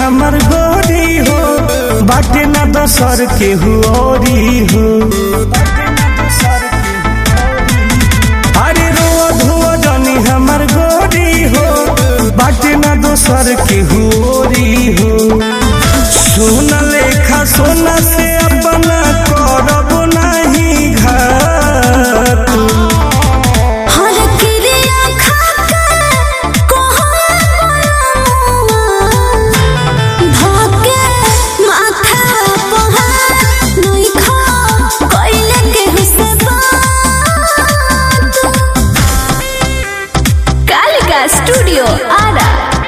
हमर गोरी हो, बाटे ना दोसर के हुओरी हो। अरे रो धुओ जानी हमर गोरी हो, बाटे ना दोसर के हुओरी हो। सोना लेखा सोना से अपना करब नहीं घात। स्टूडियो आरा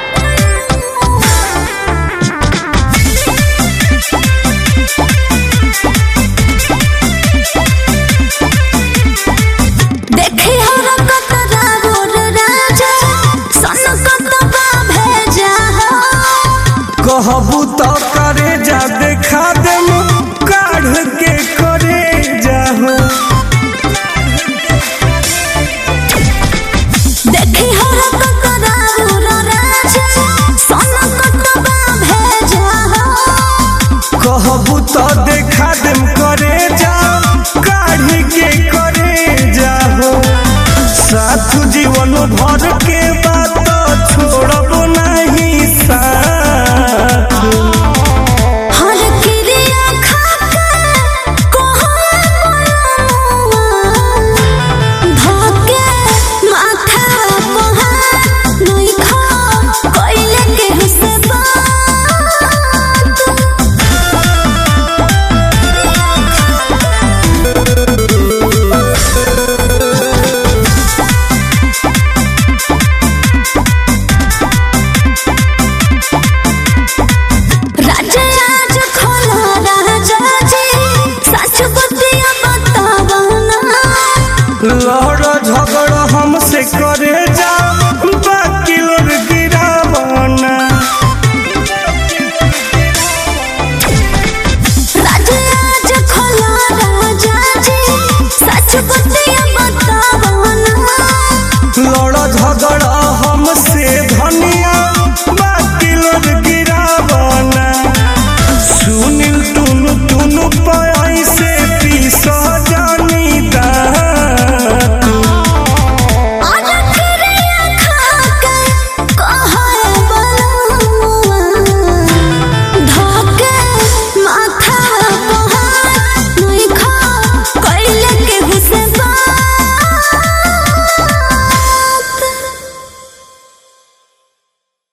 देखे हमरा कतरा बोर राजा सन कतबा भेजा हो। कहबू तो करे जा देखा देम काढ़ के करे जाहो। देखे हमरा कतरा बोर राजा सन कतबा भेजा हो। कहबू तो देखा देम करे जा काढ़ के करे जाहो। साथ जीवन भर के बात छोड़ब नहीं साथ। हर क्रिया खाके धके माथा पहा नहीं खा कोइले के हुसे लड़ झगड़ हमसे करे जा